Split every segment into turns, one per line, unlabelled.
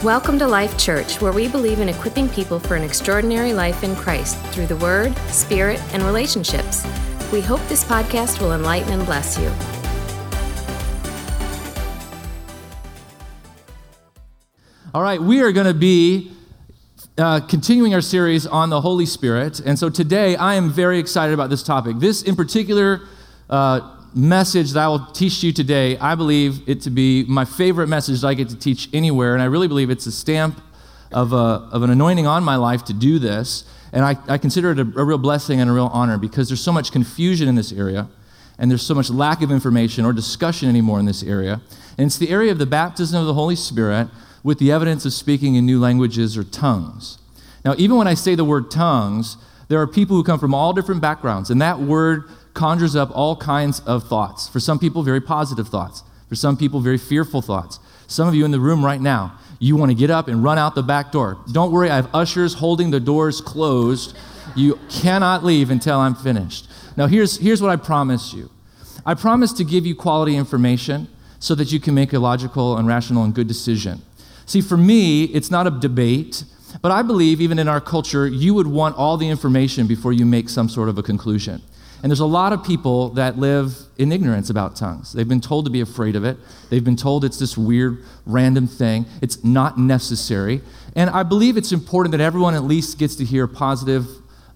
Welcome to Life Church, where we believe in equipping people for an extraordinary life in Christ through the Word, Spirit, and relationships. We hope this podcast will enlighten and bless you.
All right, we are going to be continuing our series on the Holy Spirit. And so today, I am very excited about this topic. This in particular message that I will teach you today, I believe it to be my favorite message that I get to teach anywhere, and I really believe it's a stamp of an anointing on my life to do this, and I consider it a real blessing and a real honor because there's so much confusion in this area, and there's so much lack of information or discussion anymore in this area, and it's the area of the baptism of the Holy Spirit with the evidence of speaking in new languages or tongues. Now, even when I say the word tongues, there are people who come from all different backgrounds, and that word conjures up all kinds of thoughts. For some people, very positive thoughts. For some people, very fearful thoughts. Some of you in the room right now, you want to get up and run out the back door. Don't worry, I have ushers holding the doors closed. You cannot leave until I'm finished. Now, here's what I promise you. I promise to give you quality information so that you can make a logical and rational and good decision. See, for me, it's not a debate, but I believe even in our culture, you would want all the information before you make some sort of a conclusion. And there's a lot of people that live in ignorance about tongues. They've been told to be afraid of it. They've been told it's this weird, random thing. It's not necessary. And I believe it's important that everyone at least gets to hear a positive,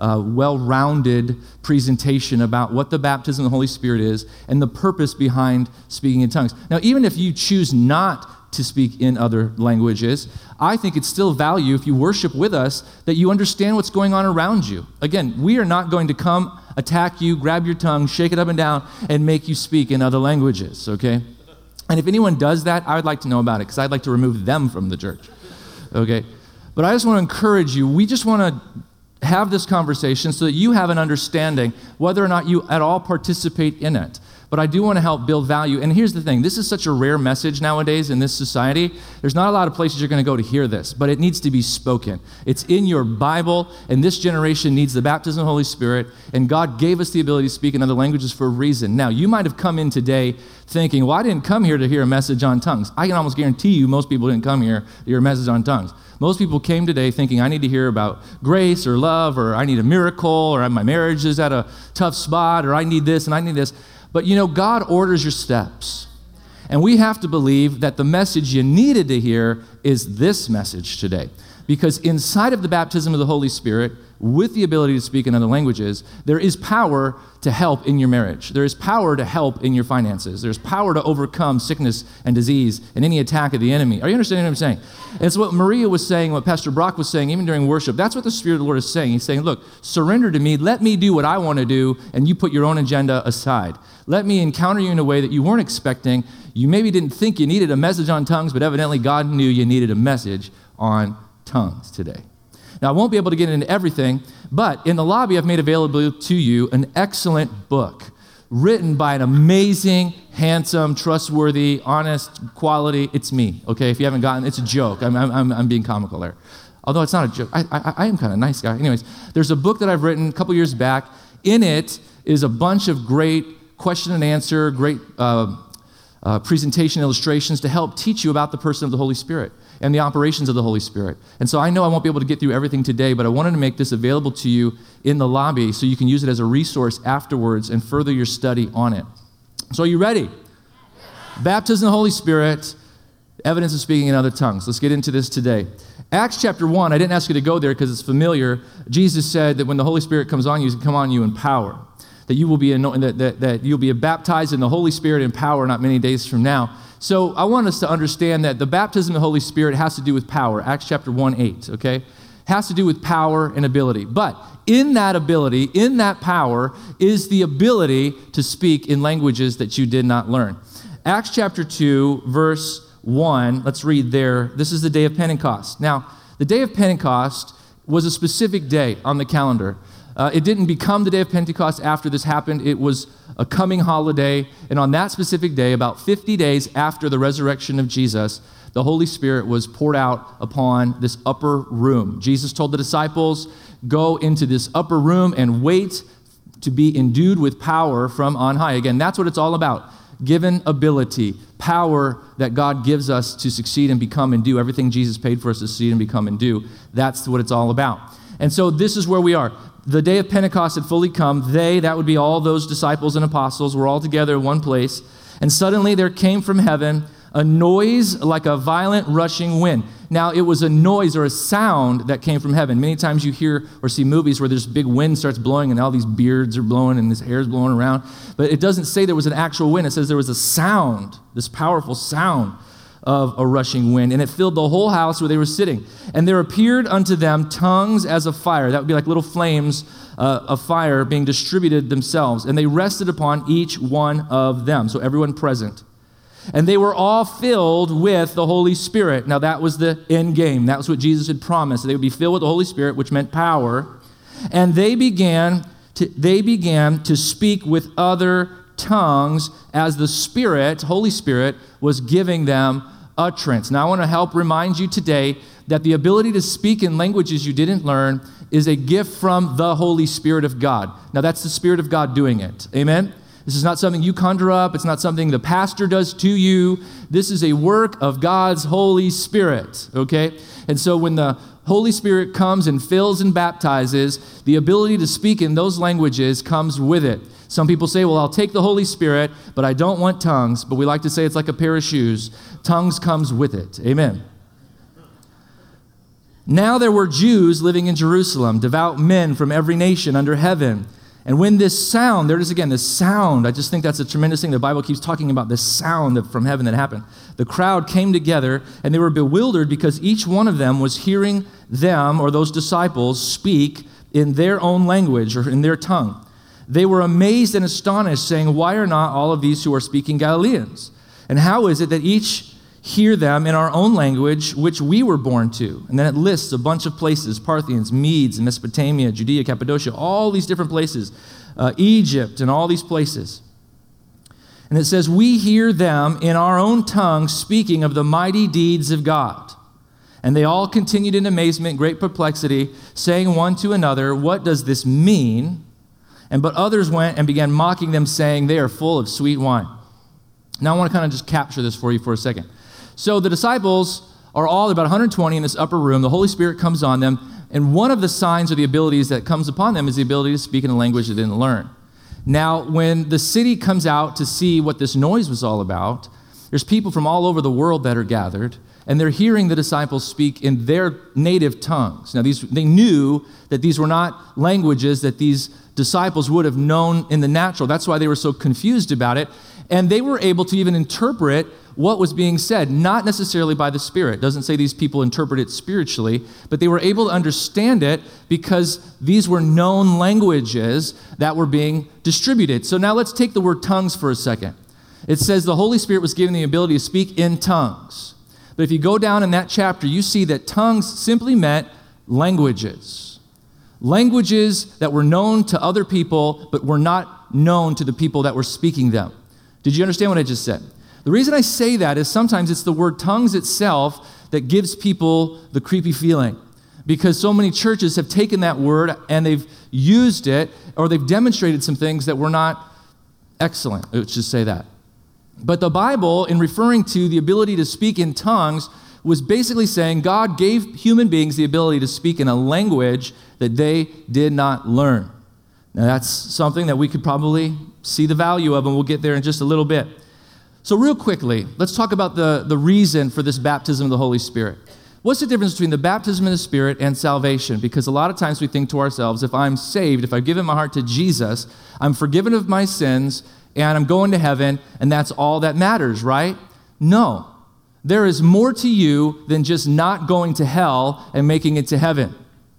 well-rounded presentation about what the baptism of the Holy Spirit is and the purpose behind speaking in tongues. Now, even if you choose not to speak in other languages, I think it's still value if you worship with us that you understand what's going on around you. Again, we are not going to come attack you, grab your tongue, shake it up and down, and make you speak in other languages, okay? And if anyone does that, I would like to know about it because I'd like to remove them from the church, okay? But I just want to encourage you, we just want to have this conversation so that you have an understanding whether or not you at all participate in it. But I do want to help build value. And here's the thing. This is such a rare message nowadays in this society. There's not a lot of places you're going to go to hear this, but it needs to be spoken. It's in your Bible, and this generation needs the baptism of the Holy Spirit, and God gave us the ability to speak in other languages for a reason. Now, you might have come in today thinking, well, I didn't come here to hear a message on tongues. I can almost guarantee you most people didn't come here to hear a message on tongues. Most people came today thinking, I need to hear about grace or love, or I need a miracle, or my marriage is at a tough spot, or I need this and I need this. But you know, God orders your steps. And we have to believe that the message you needed to hear is this message today. Because inside of the baptism of the Holy Spirit, with the ability to speak in other languages, there is power to help in your marriage. There is power to help in your finances. There's power to overcome sickness and disease and any attack of the enemy. Are you understanding what I'm saying? And it's what Maria was saying, what Pastor Brock was saying, even during worship. That's what the Spirit of the Lord is saying. He's saying, look, surrender to me. Let me do what I want to do, and you put your own agenda aside. Let me encounter you in a way that you weren't expecting. You maybe didn't think you needed a message on tongues, but evidently God knew you needed a message on tongues today. Now, I won't be able to get into everything, but in the lobby, I've made available to you an excellent book written by an amazing, handsome, trustworthy, honest, quality. It's me, okay? If you haven't gotten, it's a joke. I'm being comical there. Although it's not a joke. I am kind of a nice guy. Anyways, there's a book that I've written a couple years back. In it is a bunch of great question and answer, great presentation illustrations to help teach you about the person of the Holy Spirit and the operations of the Holy Spirit. And so I know I won't be able to get through everything today, but I wanted to make this available to you in the lobby so you can use it as a resource afterwards and further your study on it. So are you ready? Yes. Baptism of the Holy Spirit, evidence of speaking in other tongues. Let's get into this today. Acts chapter 1, I didn't ask you to go there because it's familiar. Jesus said that when the Holy Spirit comes on you, he's come on you in power. That you will be that you'll be baptized in the Holy Spirit in power not many days from now. So I want us to understand that the baptism of the Holy Spirit has to do with power. Acts chapter 1:8, okay? Has to do with power and ability. But in that ability, in that power, is the ability to speak in languages that you did not learn. Acts chapter 2, verse 1, let's read there. This is the day of Pentecost. Now, the day of Pentecost was a specific day on the calendar. It didn't become the day of Pentecost after this happened. It was a coming holiday. And on that specific day, about 50 days after the resurrection of Jesus, the Holy Spirit was poured out upon this upper room. Jesus told the disciples, go into this upper room and wait to be endued with power from on high. Again, that's what it's all about. God-given ability, power that God gives us to succeed and become and do everything Jesus paid for us to succeed and become and do. That's what it's all about. And so this is where we are. The day of Pentecost had fully come. That would be all those disciples and apostles, were all together in one place. And suddenly there came from heaven a noise like a violent rushing wind. Now, it was a noise or a sound that came from heaven. Many times you hear or see movies where there's big wind starts blowing and all these beards are blowing and this hair is blowing around. But it doesn't say there was an actual wind. It says there was a sound, this powerful sound of a rushing wind. And it filled the whole house where they were sitting. And there appeared unto them tongues as of fire. That would be like little flames of fire being distributed themselves. And they rested upon each one of them. So everyone present. And they were all filled with the Holy Spirit. Now that was the end game. That was what Jesus had promised. They would be filled with the Holy Spirit, which meant power. And they began to speak with other tongues as the Spirit, Holy Spirit, was giving them utterance. Now I want to help remind you today that the ability to speak in languages you didn't learn is a gift from the Holy Spirit of God. Now that's the Spirit of God doing it. Amen? This is not something you conjure up. It's not something the pastor does to you. This is a work of God's Holy Spirit, okay? And so when the Holy Spirit comes and fills and baptizes, the ability to speak in those languages comes with it. Some people say, well, I'll take the Holy Spirit, but I don't want tongues. But we like to say it's like a pair of shoes. Tongues comes with it. Amen. Now there were Jews living in Jerusalem, devout men from every nation under heaven. And when this sound, there it is again, this sound, I just think that's a tremendous thing. The Bible keeps talking about this sound from heaven that happened. The crowd came together and they were bewildered because each one of them was hearing them or those disciples speak in their own language or in their tongue. They were amazed and astonished, saying, why are not all of these who are speaking Galileans? And how is it that each hear them in our own language, which we were born to? And then it lists a bunch of places: Parthians, Medes, Mesopotamia, Judea, Cappadocia, all these different places, Egypt, and all these places. And it says, we hear them in our own tongue speaking of the mighty deeds of God. And they all continued in amazement, great perplexity, saying one to another, what does this mean? But others went and began mocking them, saying, they are full of sweet wine. Now I want to kind of just capture this for you for a second. So the disciples are all about 120 in this upper room. The Holy Spirit comes on them, and one of the signs or the abilities that comes upon them is the ability to speak in a language they didn't learn. Now, when the city comes out to see what this noise was all about, there's people from all over the world that are gathered, and they're hearing the disciples speak in their native tongues. Now, they knew that these were not languages that these disciples would have known in the natural. That's why they were so confused about it. And they were able to even interpret what was being said, not necessarily by the Spirit. It doesn't say these people interpret it spiritually, but they were able to understand it because these were known languages that were being distributed. So now let's take the word tongues for a second. It says the Holy Spirit was given the ability to speak in tongues. But if you go down in that chapter, you see that tongues simply meant languages. Languages that were known to other people, but were not known to the people that were speaking them. Did you understand what I just said? The reason I say that is sometimes it's the word tongues itself that gives people the creepy feeling. Because so many churches have taken that word and they've used it, or they've demonstrated some things that were not excellent. Let's just say that. But the Bible, in referring to the ability to speak in tongues, was basically saying God gave human beings the ability to speak in a language that they did not learn. Now that's something that we could probably see the value of, and we'll get there in just a little bit. So real quickly, let's talk about the reason for this baptism of the Holy Spirit. What's the difference between the baptism of the Spirit and salvation? Because a lot of times we think to ourselves, if I'm saved, if I've given my heart to Jesus, I'm forgiven of my sins, and I'm going to heaven, and that's all that matters, right? No. There is more to you than just not going to hell and making it to heaven.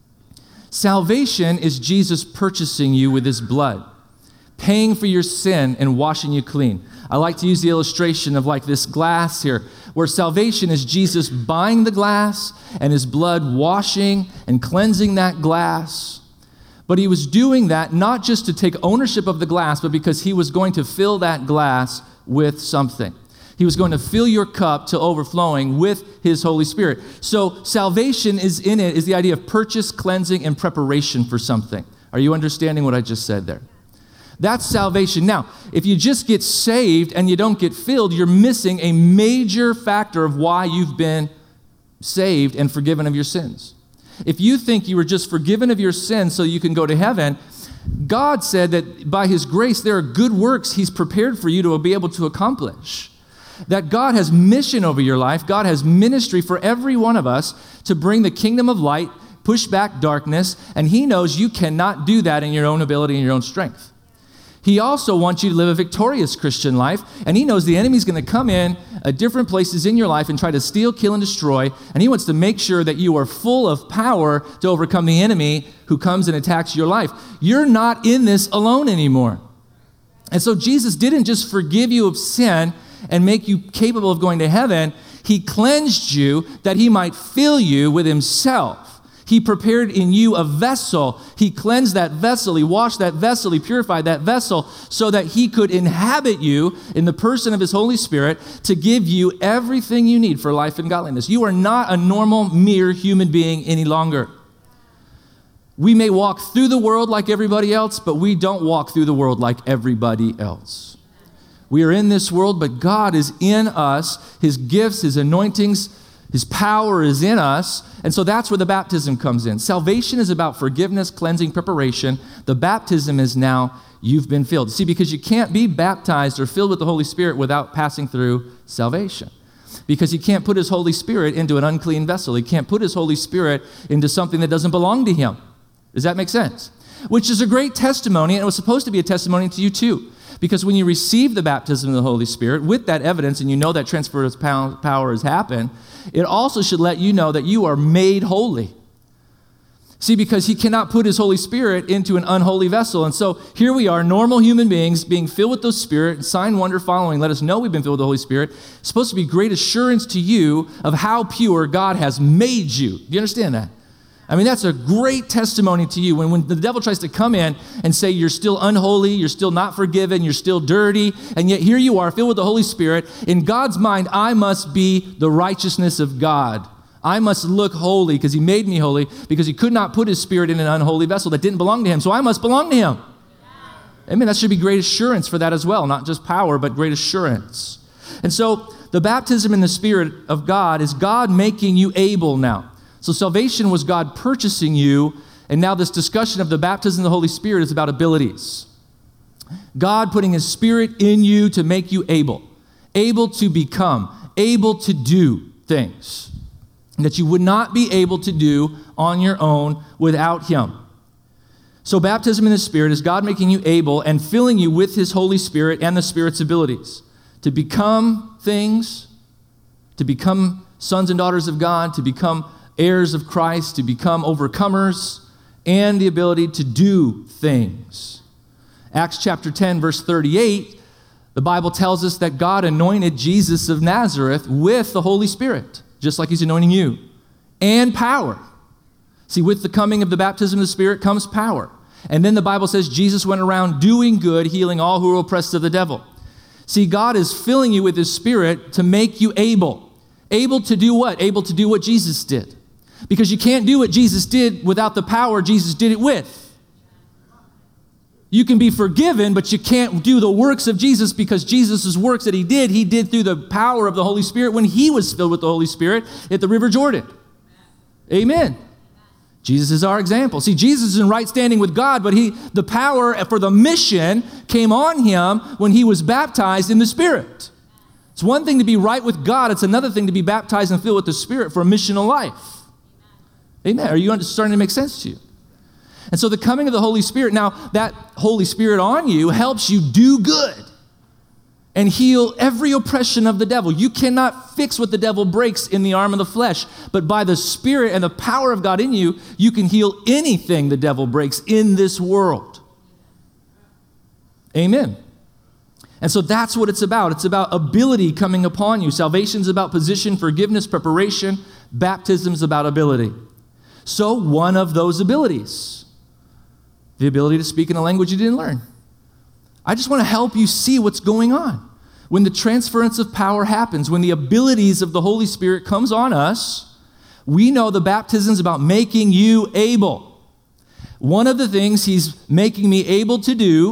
Salvation is Jesus purchasing you with his blood, paying for your sin and washing you clean. I like to use the illustration of like this glass here, where salvation is Jesus buying the glass and his blood washing and cleansing that glass. But he was doing that not just to take ownership of the glass, but because he was going to fill that glass with something. He was going to fill your cup to overflowing with his Holy Spirit. So salvation is the idea of purchase, cleansing, and preparation for something. Are you understanding what I just said there? That's salvation. Now, if you just get saved and you don't get filled, you're missing a major factor of why you've been saved and forgiven of your sins. If you think you were just forgiven of your sins so you can go to heaven, God said that by his grace, there are good works he's prepared for you to be able to accomplish. That God has mission over your life. God has ministry for every one of us to bring the kingdom of light, push back darkness, and he knows you cannot do that in your own ability and your own strength. He also wants you to live a victorious Christian life, and he knows the enemy's going to come in at different places in your life and try to steal, kill, and destroy, and he wants to make sure that you are full of power to overcome the enemy who comes and attacks your life. You're not in this alone anymore. And so Jesus didn't just forgive you of sin and make you capable of going to heaven. He cleansed you that he might fill you with himself. He prepared in you a vessel. He cleansed that vessel. He washed that vessel. He purified that vessel so that he could inhabit you in the person of his Holy Spirit to give you everything you need for life and godliness. You are not a normal, mere human being any longer. We may walk through the world like everybody else, but we don't walk through the world like everybody else. We are in this world, but God is in us. His gifts, his anointings, his power is in us, and so that's where the baptism comes in. Salvation is about forgiveness, cleansing, preparation. The baptism is now you've been filled. See, because you can't be baptized or filled with the Holy Spirit without passing through salvation. Because he can't put his Holy Spirit into an unclean vessel. He can't put his Holy Spirit into something that doesn't belong to him. Does that make sense? Which is a great testimony, and it was supposed to be a testimony to you too. Because when you receive the baptism of the Holy Spirit with that evidence, and you know that transfer of power has happened, it also should let you know that you are made holy. See, because he cannot put his Holy Spirit into an unholy vessel. And so here we are, normal human beings being filled with the Spirit, sign, wonder following. Let us know we've been filled with the Holy Spirit. It's supposed to be great assurance to you of how pure God has made you. Do you understand that? I mean, that's a great testimony to you. When the devil tries to come in and say you're still unholy, you're still not forgiven, you're still dirty, and yet here you are filled with the Holy Spirit. In God's mind, I must be the righteousness of God. I must look holy because he made me holy, because he could not put his Spirit in an unholy vessel that didn't belong to him. So I must belong to him. Amen. That should be great assurance for that as well. Not just power, but great assurance. And so the baptism in the Spirit of God is God making you able now. So salvation was God purchasing you, and now this discussion of the baptism of the Holy Spirit is about abilities. God putting his Spirit in you to make you able to become, able to do things that you would not be able to do on your own without him. So baptism in the Spirit is God making you able and filling you with his Holy Spirit and the Spirit's abilities to become things, to become sons and daughters of God, to become heirs of Christ, to become overcomers, and the ability to do things. Acts chapter 10, verse 38, the Bible tells us that God anointed Jesus of Nazareth with the Holy Spirit, just like he's anointing you, and power. See, with the coming of the baptism of the Spirit comes power. And then the Bible says Jesus went around doing good, healing all who were oppressed of the devil. See, God is filling you with his Spirit to make you able. Able to do what? Able to do what Jesus did. Because you can't do what Jesus did without the power Jesus did it with. You can be forgiven, but you can't do the works of Jesus, because Jesus' works that he did through the power of the Holy Spirit when he was filled with the Holy Spirit at the River Jordan. Amen. Jesus is our example. See, Jesus is in right standing with God, but the power for the mission came on him when he was baptized in the Spirit. It's one thing to be right with God. It's another thing to be baptized and filled with the Spirit for a missional life. Amen. Are you starting to make sense to you? And so the coming of the Holy Spirit, now that Holy Spirit on you helps you do good and heal every oppression of the devil. You cannot fix what the devil breaks in the arm of the flesh, but by the Spirit and the power of God in you, you can heal anything the devil breaks in this world. Amen. And so that's what it's about. It's about ability coming upon you. Salvation is about position, forgiveness, preparation. Baptism is about ability. So one of those abilities, the ability to speak in a language you didn't learn. I just want to help you see what's going on. When the transference of power happens, when the abilities of the Holy Spirit comes on us, we know the baptism is about making you able. One of the things he's making me able to do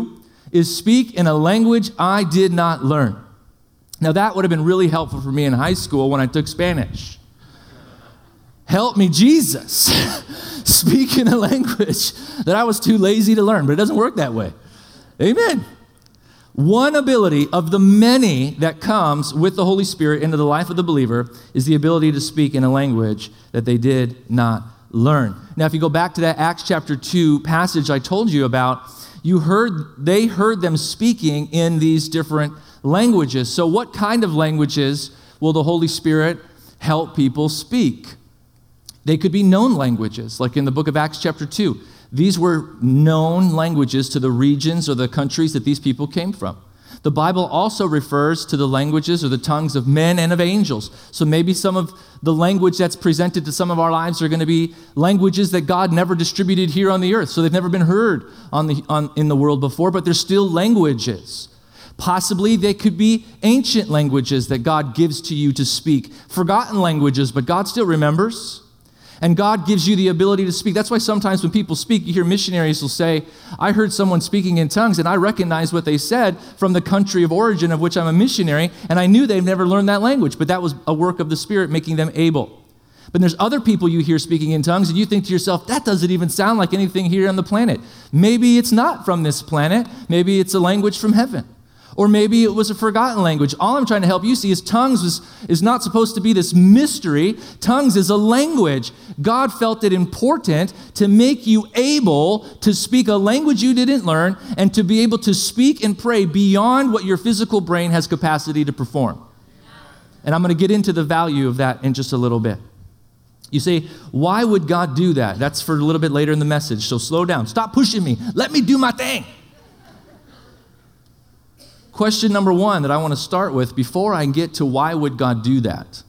is speak in a language I did not learn. Now, that would have been really helpful for me in high school when I took Spanish. Help me, Jesus. Speak in a language that I was too lazy to learn, but it doesn't work that way. Amen. One ability of the many that comes with the Holy Spirit into the life of the believer is the ability to speak in a language that they did not learn. Now, if you go back to that Acts chapter 2 passage I told you about, they heard them speaking in these different languages. So what kind of languages will the Holy Spirit help people speak? They could be known languages, like in the book of Acts chapter 2. These were known languages to the regions or the countries that these people came from. The Bible also refers to the languages or the tongues of men and of angels. So maybe some of the language that's presented to some of our lives are going to be languages that God never distributed here on the earth. So they've never been heard in the world before, but they're still languages. Possibly they could be ancient languages that God gives to you to speak. Forgotten languages, but God still remembers. And God gives you the ability to speak. That's why sometimes when people speak, you hear missionaries will say, I heard someone speaking in tongues and I recognize what they said from the country of origin of which I'm a missionary, and I knew they've never learned that language, but that was a work of the Spirit making them able. But there's other people you hear speaking in tongues and you think to yourself, that doesn't even sound like anything here on the planet. Maybe it's not from this planet. Maybe it's a language from heaven. Or maybe it was a forgotten language. All I'm trying to help you see is tongues is not supposed to be this mystery. Tongues is a language. God felt it important to make you able to speak a language you didn't learn and to be able to speak and pray beyond what your physical brain has capacity to perform. And I'm going to get into the value of that in just a little bit. You say, why would God do that? That's for a little bit later in the message, so slow down. Stop pushing me. Let me do my thing. Question number one that I want to start with before I get to why would God do that.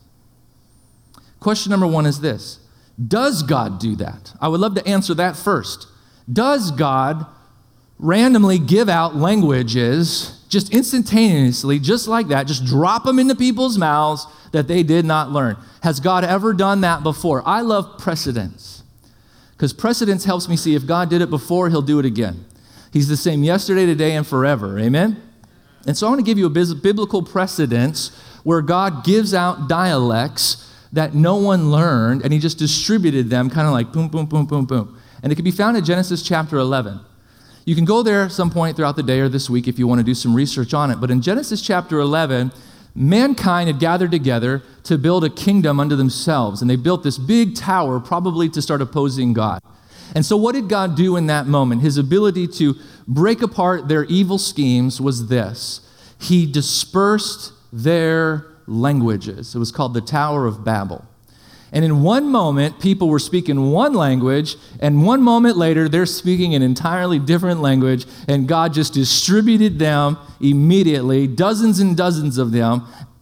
Question number one is this. Does God do that? I would love to answer that first. Does God randomly give out languages just instantaneously, just like that, just drop them into people's mouths that they did not learn? Has God ever done that before? I love precedence because precedence helps me see if God did it before, he'll do it again. He's the same yesterday, today, and forever. Amen? And so I want to give you a biblical precedence where God gives out dialects that no one learned, and he just distributed them kind of like boom, boom, boom, boom, boom. And it can be found in Genesis chapter 11. You can go there some point throughout the day or this week if you want to do some research on it. But in Genesis chapter 11, mankind had gathered together to build a kingdom unto themselves. And they built this big tower probably to start opposing God. And so what did God do in that moment? His ability to break apart their evil schemes was this. He dispersed their languages. It was called the Tower of Babel. And in one moment, people were speaking one language, and one moment later, they're speaking an entirely different language, and God just distributed them immediately, dozens and dozens of them,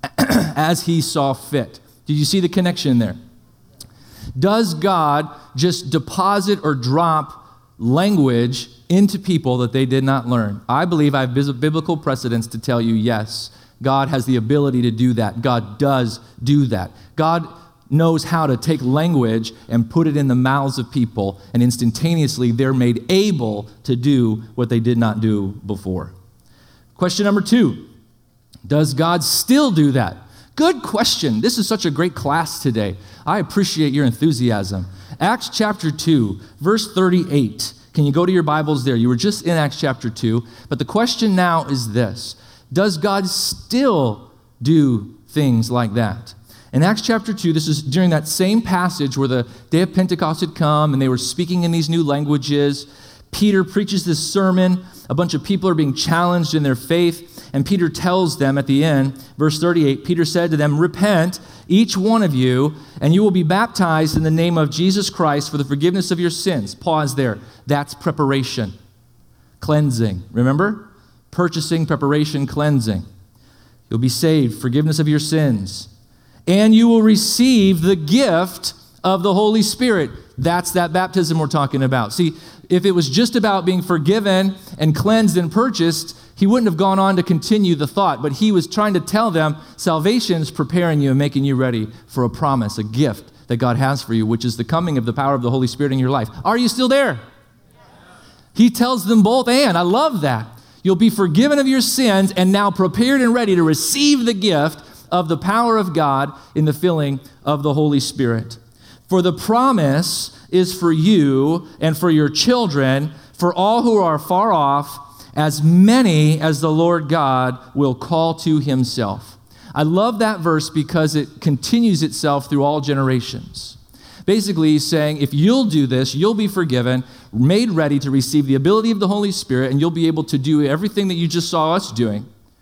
as he saw fit. Did you see the connection there? Does God just deposit or drop language into people that they did not learn? I believe I have biblical precedents to tell you, yes, God has the ability to do that. God does do that. God knows how to take language and put it in the mouths of people, and instantaneously they're made able to do what they did not do before. Question number 2, does God still do that? Good question. This is such a great class today. I appreciate your enthusiasm. Acts chapter 2, verse 38. Can you go to your Bibles there? You were just in Acts chapter 2, but the question now is this. Does God still do things like that? In Acts chapter 2, this is during that same passage where the day of Pentecost had come and they were speaking in these new languages. Peter preaches this sermon. A bunch of people are being challenged in their faith. And Peter tells them at the end, verse 38, Peter said to them, repent, each one of you, and you will be baptized in the name of Jesus Christ for the forgiveness of your sins. Pause there. That's preparation. Cleansing. Remember? Purchasing, preparation, cleansing. You'll be saved, forgiveness of your sins. And you will receive the gift of the Holy Spirit. That's that baptism we're talking about. See, if it was just about being forgiven and cleansed and purchased, he wouldn't have gone on to continue the thought, but he was trying to tell them salvation is preparing you and making you ready for a promise, a gift that God has for you, which is the coming of the power of the Holy Spirit in your life. Are you still there? He tells them both, and I love that. You'll be forgiven of your sins and now prepared and ready to receive the gift of the power of God in the filling of the Holy Spirit. For the promise is for you and for your children, for all who are far off, as many as the Lord God will call to himself. I love that verse because it continues itself through all generations. Basically, he's saying, if you'll do this, you'll be forgiven, made ready to receive the ability of the Holy Spirit, and you'll be able to do everything that you just saw us doing.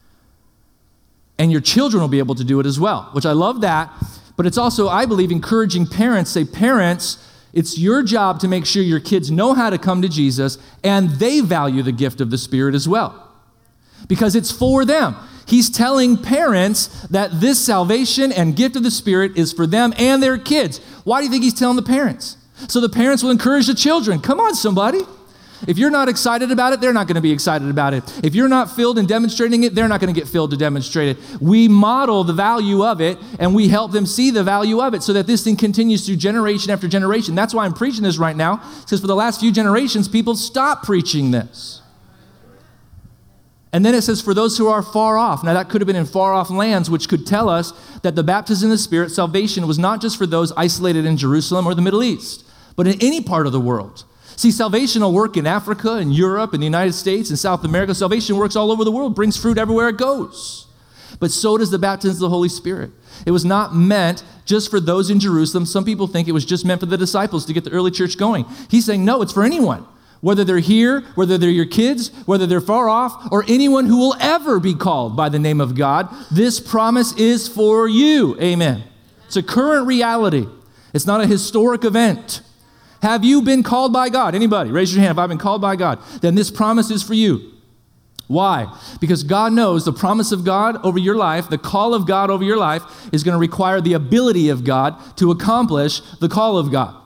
And your children will be able to do it as well, which I love that. But it's also, I believe, encouraging parents. Say, parents, it's your job to make sure your kids know how to come to Jesus and they value the gift of the Spirit as well. Because it's for them. He's telling parents that this salvation and gift of the Spirit is for them and their kids. Why do you think he's telling the parents? So the parents will encourage the children. Come on, somebody. If you're not excited about it, they're not going to be excited about it. If you're not filled in demonstrating it, they're not going to get filled to demonstrate it. We model the value of it, and we help them see the value of it so that this thing continues through generation after generation. That's why I'm preaching this right now, because for the last few generations, people stopped preaching this. And then it says, for those who are far off. Now, that could have been in far off lands, which could tell us that the baptism in the Spirit, salvation, was not just for those isolated in Jerusalem or the Middle East, but in any part of the world. See, salvation will work in Africa and Europe and the United States and South America. Salvation works all over the world, brings fruit everywhere it goes. But so does the baptism of the Holy Spirit. It was not meant just for those in Jerusalem. Some people think it was just meant for the disciples to get the early church going. He's saying, no, it's for anyone. Whether they're here, whether they're your kids, whether they're far off, or anyone who will ever be called by the name of God, this promise is for you. Amen. It's a current reality. It's not a historic event. Have you been called by God? Anybody? Raise your hand if I've been called by God. Then this promise is for you. Why? Because God knows the promise of God over your life, the call of God over your life, is going to require the ability of God to accomplish the call of God.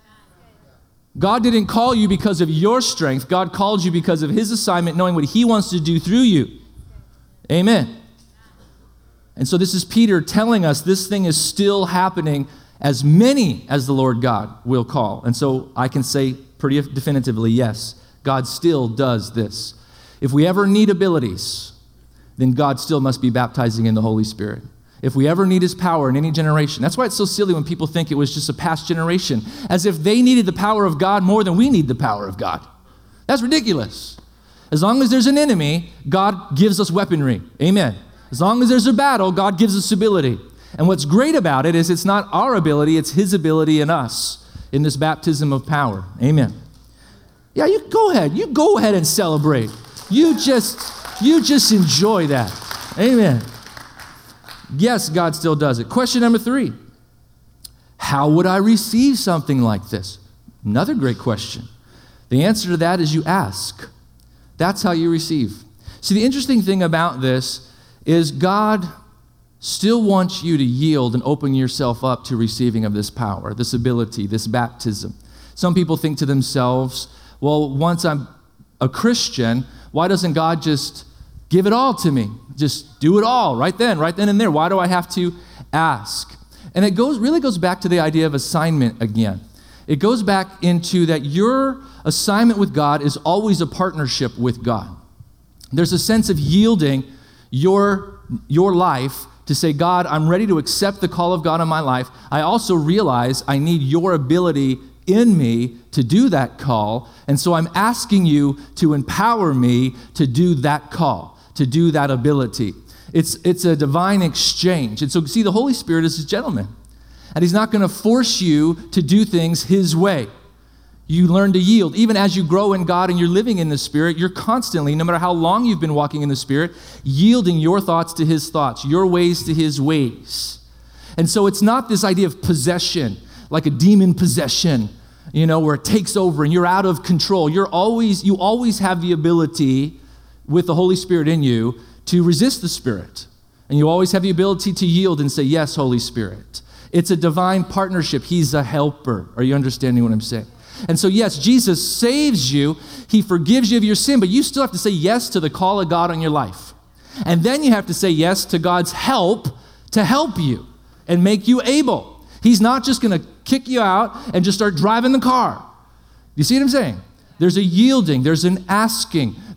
God didn't call you because of your strength. God called you because of his assignment, knowing what he wants to do through you. Amen. And so this is Peter telling us this thing is still happening, as many as the Lord God will call. And so I can say pretty definitively, yes, God still does this. If we ever need abilities, then God still must be baptizing in the Holy Spirit. If we ever need his power in any generation. That's why it's so silly when people think it was just a past generation, as if they needed the power of God more than we need the power of God. That's ridiculous. As long as there's an enemy, God gives us weaponry. Amen. As long as there's a battle, God gives us ability. And what's great about it is it's not our ability, it's his ability in us in this baptism of power. Amen. Yeah, you go ahead and celebrate. You just enjoy that. Amen. Yes, God still does it. Question number 3. How would I receive something like this? Another great question. The answer to that is you ask. That's how you receive. See, the interesting thing about this is God still wants you to yield and open yourself up to receiving of this power, this ability, this baptism. Some people think to themselves, well, once I'm a Christian, why doesn't God just give it all to me? Just do it all right then and there. Why do I have to ask? And it really goes back to the idea of assignment again. It goes back into that your assignment with God is always a partnership with God. There's a sense of yielding your life to say, God, I'm ready to accept the call of God in my life. I also realize I need your ability in me to do that call. And so I'm asking you to empower me to do that call, to do that ability. It's a divine exchange. And so see, the Holy Spirit is a gentleman. And he's not going to force you to do things his way. You learn to yield. Even as you grow in God and you're living in the Spirit, you're constantly, no matter how long you've been walking in the Spirit, yielding your thoughts to his thoughts, your ways to his ways. And so it's not this idea of possession, like a demon possession, where it takes over and you're out of control. You always have the ability with the Holy Spirit in you to resist the Spirit. And you always have the ability to yield and say, yes, Holy Spirit. It's a divine partnership. He's a helper. Are you understanding what I'm saying? And so, yes, Jesus saves you. He forgives you of your sin, but you still have to say yes to the call of God on your life. And then you have to say yes to God's help to help you and make you able. He's not just going to kick you out and just start driving the car. You see what I'm saying? There's a yielding. There's an asking.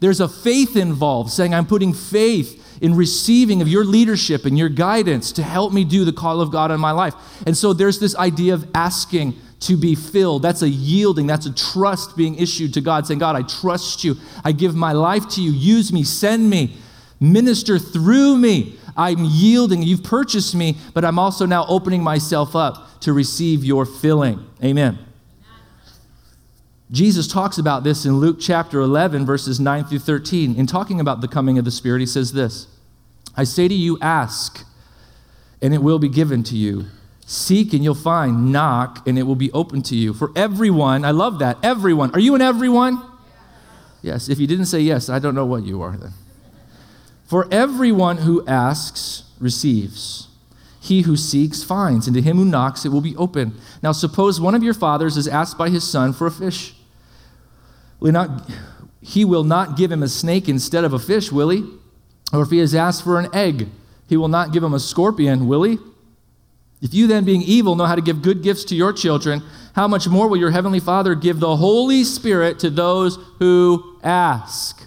There's a faith involved, saying I'm putting faith in receiving of your leadership and your guidance to help me do the call of God in my life. And so there's this idea of asking to be filled. That's a yielding. That's a trust being issued to God, saying, God, I trust you. I give my life to you. Use me. Send me. Minister through me. I'm yielding. You've purchased me, but I'm also now opening myself up to receive your filling. Amen. Jesus talks about this in Luke chapter 11, verses 9 through 13. In talking about the coming of the Spirit, he says this, I say to you, ask, and it will be given to you. Seek, and you'll find. Knock, and it will be open to you. For everyone, I love that, everyone. Are you an everyone? Yes. If you didn't say yes, I don't know what you are then. For everyone who asks receives. He who seeks finds, and to him who knocks it will be open. Now suppose one of your fathers is asked by his son for a fish. He will not give him a snake instead of a fish, will he? Or if he is asked for an egg, he will not give him a scorpion, will he? If you then, being evil, know how to give good gifts to your children, how much more will your heavenly Father give the Holy Spirit to those who ask?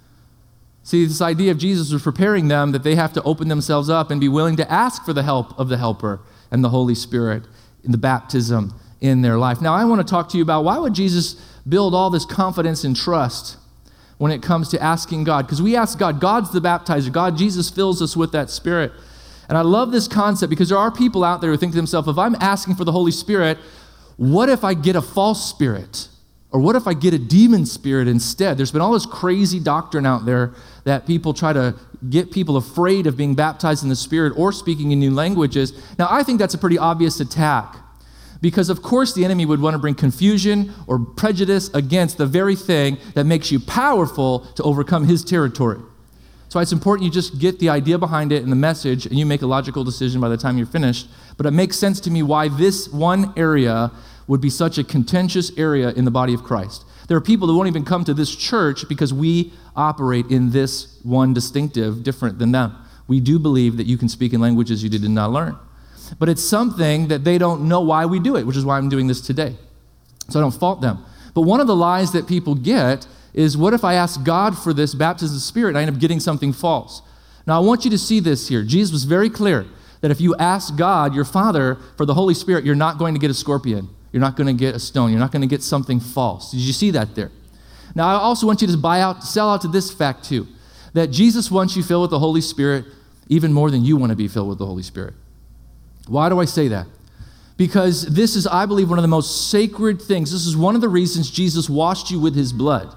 See, this idea of Jesus was preparing them that they have to open themselves up and be willing to ask for the help of the Helper and the Holy Spirit in the baptism in their life. Now, I want to talk to you about why would Jesus build all this confidence and trust when it comes to asking God? Because we ask God, God's the baptizer. God, Jesus fills us with that Spirit. And I love this concept because there are people out there who think to themselves, if I'm asking for the Holy Spirit, what if I get a false spirit? Or what if I get a demon spirit instead? There's been all this crazy doctrine out there that people try to get people afraid of being baptized in the Spirit or speaking in new languages. Now, I think that's a pretty obvious attack because, of course, the enemy would want to bring confusion or prejudice against the very thing that makes you powerful to overcome his territory. So it's important you just get the idea behind it and the message, and you make a logical decision by the time you're finished. But it makes sense to me why this one area would be such a contentious area in the body of Christ. There are people that won't even come to this church because we operate in this one distinctive, different than them. We do believe that you can speak in languages you did not learn. But it's something that they don't know why we do it, which is why I'm doing this today. So I don't fault them. But one of the lies that people get is, what if I ask God for this baptism of the Spirit and I end up getting something false? Now, I want you to see this here. Jesus was very clear that if you ask God, your Father, for the Holy Spirit, you're not going to get a scorpion. You're not going to get a stone. You're not going to get something false. Did you see that there? Now, I also want you to sell out to this fact too, that Jesus wants you filled with the Holy Spirit even more than you want to be filled with the Holy Spirit. Why do I say that? Because this is, I believe, one of the most sacred things. This is one of the reasons Jesus washed you with his blood.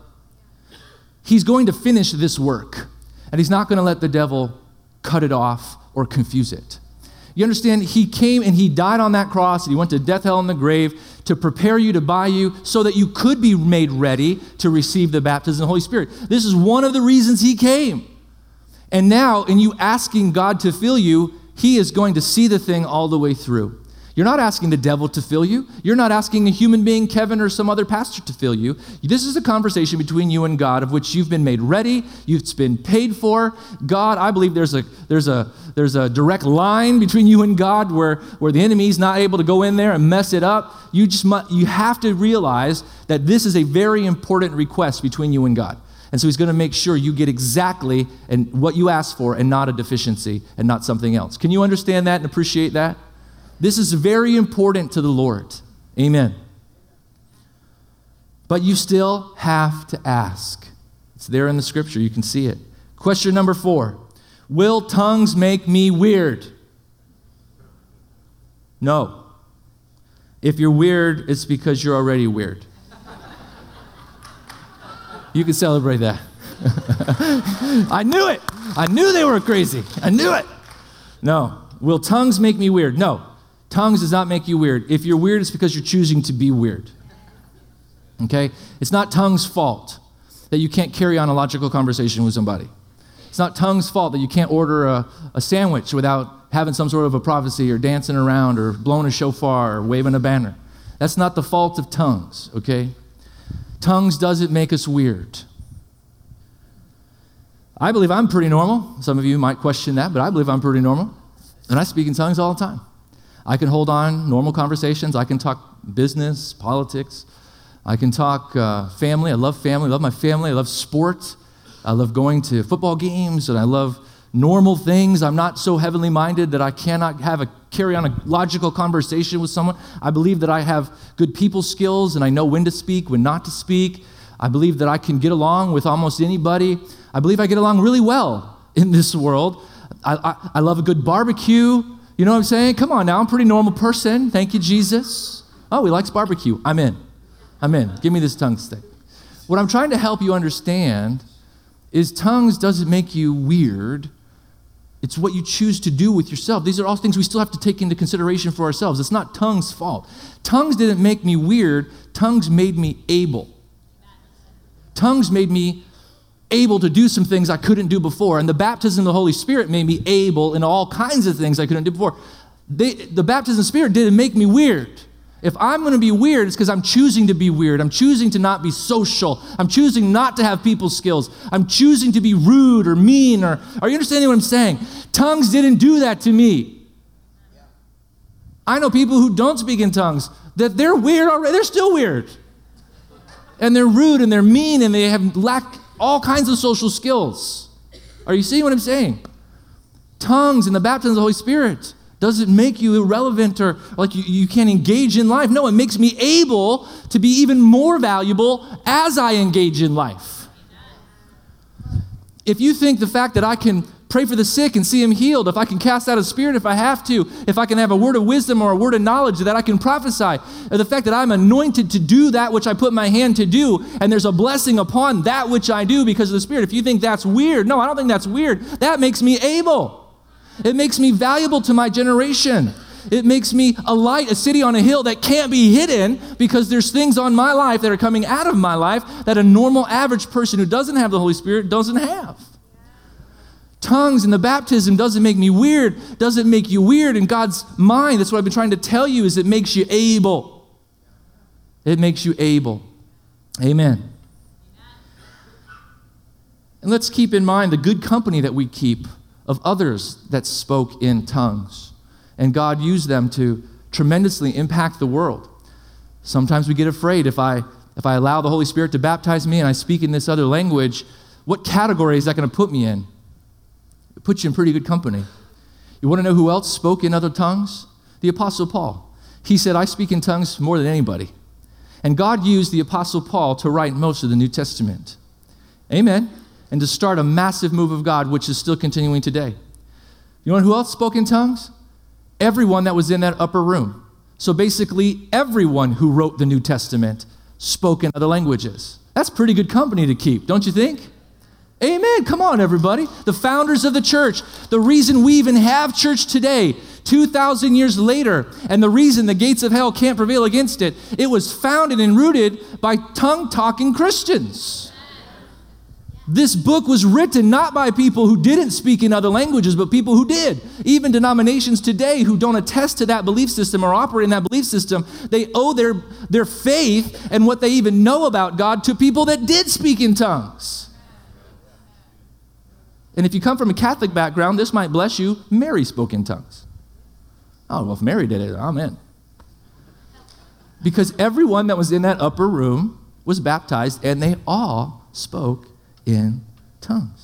He's going to finish this work, and he's not going to let the devil cut it off or confuse it. You understand? He came and he died on that cross, and he went to death, hell, and the grave to prepare you, to buy you, so that you could be made ready to receive the baptism of the Holy Spirit. This is one of the reasons he came. And now, in you asking God to fill you, he is going to see the thing all the way through. You're not asking the devil to fill you. You're not asking a human being, Kevin, or some other pastor to fill you. This is a conversation between you and God of which you've been made ready. You've been paid for. God, I believe there's a direct line between you and God where the enemy's not able to go in there and mess it up. You have to realize that this is a very important request between you and God. And so he's going to make sure you get exactly what you asked for and not a deficiency and not something else. Can you understand that and appreciate that? This is very important to the Lord. Amen. But you still have to ask. It's there in the scripture. You can see it. Question number 4. Will tongues make me weird? No. If you're weird, it's because you're already weird. You can celebrate that. I knew it. I knew they were crazy. I knew it. No. Will tongues make me weird? No. Tongues does not make you weird. If you're weird, it's because you're choosing to be weird. Okay? It's not tongues' fault that you can't carry on a logical conversation with somebody. It's not tongues' fault that you can't order a sandwich without having some sort of a prophecy or dancing around or blowing a shofar or waving a banner. That's not the fault of tongues, okay? Tongues doesn't make us weird. I believe I'm pretty normal. Some of you might question that, but I believe I'm pretty normal. And I speak in tongues all the time. I can hold on normal conversations. I can talk business, politics. I can talk family. I love family. I love my family. I love sport. I love going to football games, and I love normal things. I'm not so heavenly minded that I cannot carry on a logical conversation with someone. I believe that I have good people skills, and I know when to speak, when not to speak. I believe that I can get along with almost anybody. I believe I get along really well in this world. I love a good barbecue. You know what I'm saying? Come on now, I'm a pretty normal person. Thank you, Jesus. Oh, he likes barbecue. I'm in. Give me this tongue stick. What I'm trying to help you understand is tongues doesn't make you weird. It's what you choose to do with yourself. These are all things we still have to take into consideration for ourselves. It's not tongues' fault. Tongues didn't make me weird. Tongues made me able. Tongues made me able to do some things I couldn't do before. And the baptism of the Holy Spirit made me able in all kinds of things I couldn't do before. The baptism of the Spirit didn't make me weird. If I'm going to be weird, it's because I'm choosing to be weird. I'm choosing to not be social. I'm choosing not to have people skills. I'm choosing to be rude or mean. Are you understanding what I'm saying? Tongues didn't do that to me. I know people who don't speak in tongues, that they're weird already. They're still weird. And they're rude and they're mean and they lack all kinds of social skills. Are you seeing what I'm saying? Tongues and the baptism of the Holy Spirit doesn't make you irrelevant or like you can't engage in life. No, it makes me able to be even more valuable as I engage in life. If you think the fact that I can pray for the sick and see him healed, if I can cast out a spirit if I have to, if I can have a word of wisdom or a word of knowledge that I can prophesy, or the fact that I'm anointed to do that which I put my hand to do, and there's a blessing upon that which I do because of the Spirit, if you think that's weird, no, I don't think that's weird. That makes me able. It makes me valuable to my generation. It makes me a light, a city on a hill that can't be hidden because there's things on my life that are coming out of my life that a normal average person who doesn't have the Holy Spirit doesn't have. Tongues and the baptism doesn't make me weird, doesn't make you weird in God's mind. That's what I've been trying to tell you is it makes you able. It makes you able. Amen. And let's keep in mind the good company that we keep of others that spoke in tongues. And God used them to tremendously impact the world. Sometimes we get afraid if I allow the Holy Spirit to baptize me and I speak in this other language, what category is that going to put me in? It puts you in pretty good company. You want to know who else spoke in other tongues? The Apostle Paul. He said, I speak in tongues more than anybody. And God used the Apostle Paul to write most of the New Testament. Amen. And to start a massive move of God, which is still continuing today. You know who else spoke in tongues? Everyone that was in that upper room. So basically, everyone who wrote the New Testament spoke in other languages. That's pretty good company to keep, don't you think? Amen. Come on, everybody. The founders of the church, the reason we even have church today, 2,000 years later, and the reason the gates of hell can't prevail against it, it was founded and rooted by tongue-talking Christians. This book was written not by people who didn't speak in other languages, but people who did. Even denominations today who don't attest to that belief system or operate in that belief system, they owe their faith and what they even know about God to people that did speak in tongues. And if you come from a Catholic background, this might bless you. Mary spoke in tongues. Oh, well, if Mary did it, I'm in. Because everyone that was in that upper room was baptized, and they all spoke in tongues.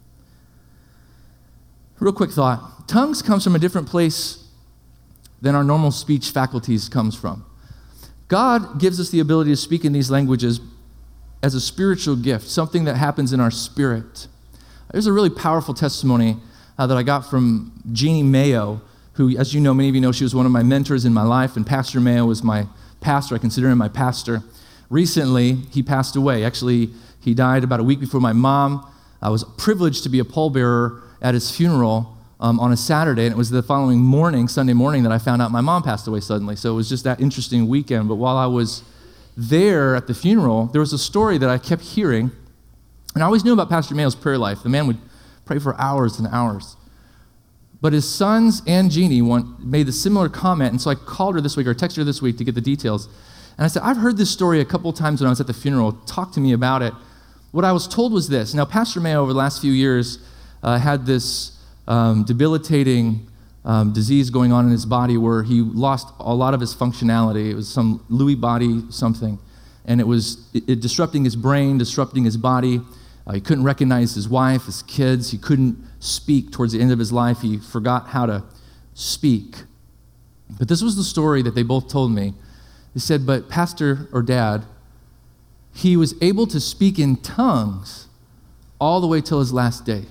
Real quick thought. Tongues comes from a different place than our normal speech faculties comes from. God gives us the ability to speak in these languages as a spiritual gift, something that happens in our spirit. There's a really powerful testimony that I got from Jeannie Mayo, who, as you know, many of you know, she was one of my mentors in my life, and Pastor Mayo was my pastor. I consider him my pastor. Recently, he passed away. Actually, he died about a week before my mom. I was privileged to be a pallbearer at his funeral on a Saturday, and it was the following morning, Sunday morning, that I found out my mom passed away suddenly. So it was just that interesting weekend. But while I was there at the funeral, there was a story that I kept hearing, and I always knew about Pastor Mayo's prayer life. The man would pray for hours and hours. But his sons and Jeannie made a similar comment, and so I called her this week, or texted her this week to get the details. And I said, I've heard this story a couple times when I was at the funeral. Talk to me about it. What I was told was this. Now, Pastor Mayo, over the last few years, had this debilitating disease going on in his body where he lost a lot of his functionality. It was some Lewy body something. And it was disrupting his brain, disrupting his body. He couldn't recognize his wife, his kids. He couldn't speak towards the end of his life. He forgot how to speak. But this was the story that they both told me. They said, but Pastor or Dad, he was able to speak in tongues all the way till his last day.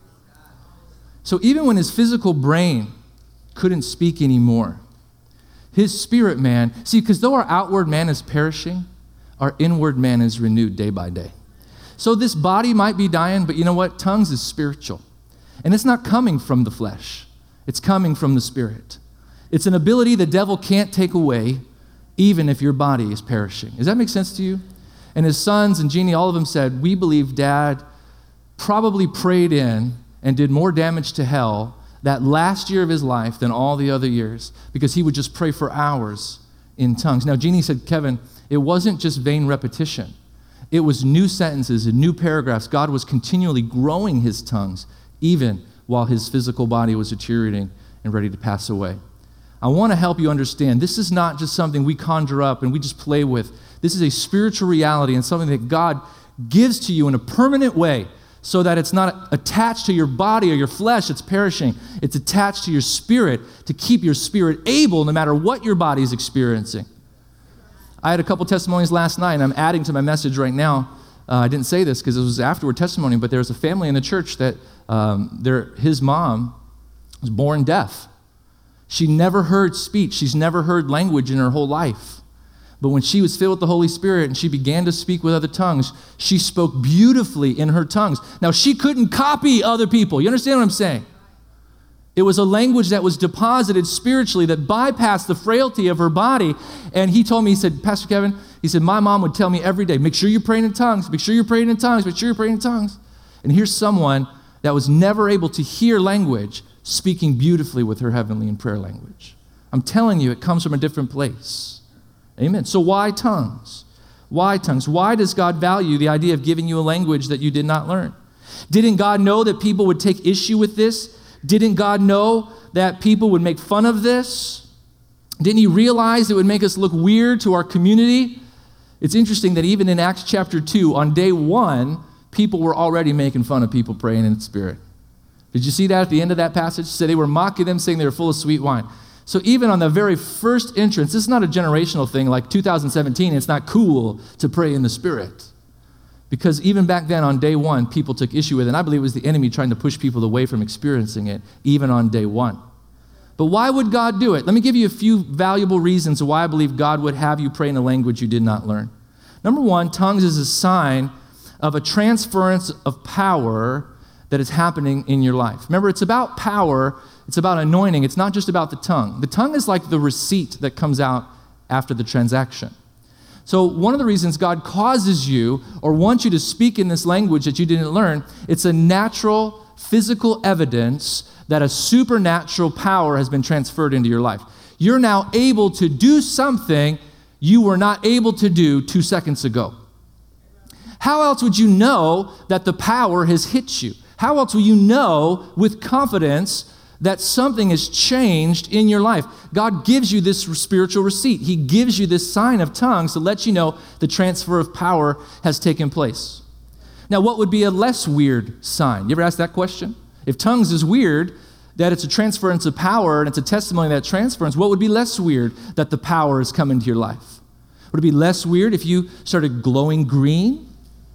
So even when his physical brain couldn't speak anymore, his spirit man, see, because though our outward man is perishing, our inward man is renewed day by day. So this body might be dying, but you know what? Tongues is spiritual. And it's not coming from the flesh. It's coming from the Spirit. It's an ability the devil can't take away, even if your body is perishing. Does that make sense to you? And his sons and Jeannie, all of them said, we believe Dad probably prayed in and did more damage to hell that last year of his life than all the other years, because he would just pray for hours in tongues. Now, Jeannie said, Kevin, it wasn't just vain repetition. It was new sentences and new paragraphs. God was continually growing his tongues, even while his physical body was deteriorating and ready to pass away. I want to help you understand, this is not just something we conjure up and we just play with. This is a spiritual reality and something that God gives to you in a permanent way so that it's not attached to your body or your flesh that's perishing. It's attached to your spirit to keep your spirit able no matter what your body is experiencing. I had a couple testimonies last night, and I'm adding to my message right now. I didn't say this because it was afterward testimony, but there was a family in the church that his mom was born deaf. She never heard speech. She's never heard language in her whole life. But when she was filled with the Holy Spirit and she began to speak with other tongues, she spoke beautifully in her tongues. Now, she couldn't copy other people. You understand what I'm saying? It was a language that was deposited spiritually that bypassed the frailty of her body. And he told me, he said, Pastor Kevin, he said, my mom would tell me every day, make sure you're praying in tongues, make sure you're praying in tongues, make sure you're praying in tongues. And here's someone that was never able to hear language speaking beautifully with her heavenly and prayer language. I'm telling you, it comes from a different place. Amen. So why tongues? Why tongues? Why does God value the idea of giving you a language that you did not learn? Didn't God know that people would take issue with this? Didn't God know that people would make fun of this? Didn't he realize it would make us look weird to our community? It's interesting that even in Acts chapter 2, on day 1, people were already making fun of people praying in the Spirit. Did you see that at the end of that passage? It said they were mocking them, saying they were full of sweet wine. So even on the very first entrance, this is not a generational thing like 2017. It's not cool to pray in the Spirit. Because even back then on day 1, people took issue with it. And I believe it was the enemy trying to push people away from experiencing it, even on day 1. But why would God do it? Let me give you a few valuable reasons why I believe God would have you pray in a language you did not learn. Number 1, tongues is a sign of a transference of power that is happening in your life. Remember, it's about power. It's about anointing. It's not just about the tongue. The tongue is like the receipt that comes out after the transaction. So one of the reasons God causes you or wants you to speak in this language that you didn't learn, it's a natural, physical evidence that a supernatural power has been transferred into your life. You're now able to do something you were not able to do 2 seconds ago. How else would you know that the power has hit you? How else will you know with confidence that something has changed in your life? God gives you this spiritual receipt. He gives you this sign of tongues to let you know the transfer of power has taken place. Now, what would be a less weird sign? You ever ask that question? If tongues is weird, that it's a transference of power and it's a testimony of that transference, what would be less weird that the power has come into your life? Would it be less weird if you started glowing green?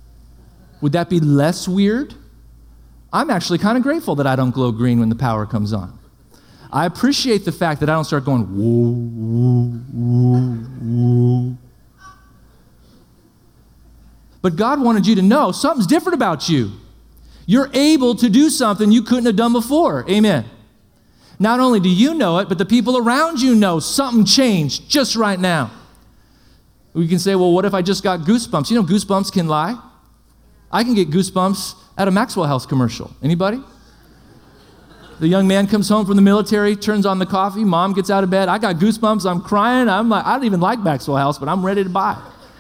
Would that be less weird? I'm actually kind of grateful that I don't glow green when the power comes on. I appreciate the fact that I don't start going, woo, woo, woo, woo. But God wanted you to know something's different about you. You're able to do something you couldn't have done before. Amen. Not only do you know it, but the people around you know something changed just right now. We can say, well, what if I just got goosebumps? You know, goosebumps can lie. I can get goosebumps at a Maxwell House commercial. Anybody? The young man comes home from the military, turns on the coffee, mom gets out of bed. I got goosebumps, I'm crying. I'm like, I don't even like Maxwell House, but I'm ready to buy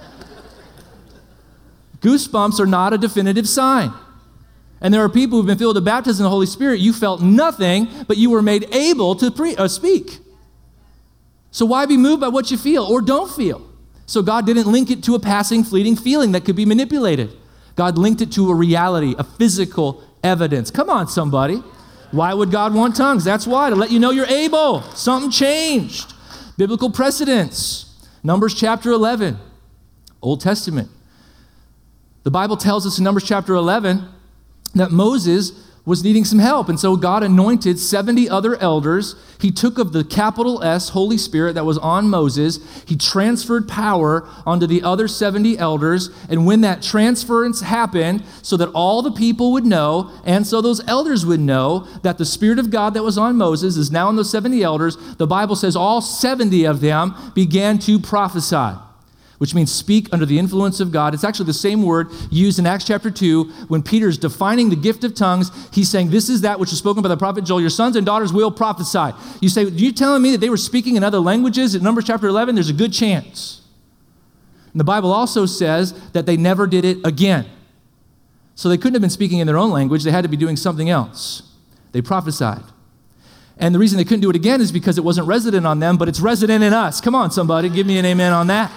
it. Goosebumps are not a definitive sign. And there are people who've been filled with baptism in the Holy Spirit. You felt nothing, but you were made able to speak. So why be moved by what you feel or don't feel? So God didn't link it to a passing, fleeting feeling that could be manipulated. God linked it to a reality, a physical evidence. Come on, somebody. Why would God want tongues? That's why, to let you know you're able. Something changed. Biblical precedents. Numbers chapter 11, Old Testament. The Bible tells us in Numbers chapter 11 that Moses was needing some help. And so God anointed 70 other elders. He took of the capital S, Holy Spirit, that was on Moses. He transferred power onto the other 70 elders. And when that transference happened, so that all the people would know, and so those elders would know that the Spirit of God that was on Moses is now on those 70 elders, the Bible says all 70 of them began to prophesy, which means speak under the influence of God. It's actually the same word used in Acts chapter 2 when Peter's defining the gift of tongues. He's saying, this is that which was spoken by the prophet Joel. Your sons and daughters will prophesy. You say, are you telling me that they were speaking in other languages? In Numbers chapter 11, there's a good chance. And the Bible also says that they never did it again. So they couldn't have been speaking in their own language. They had to be doing something else. They prophesied. And the reason they couldn't do it again is because it wasn't resident on them, but it's resident in us. Come on, somebody, give me an amen on that.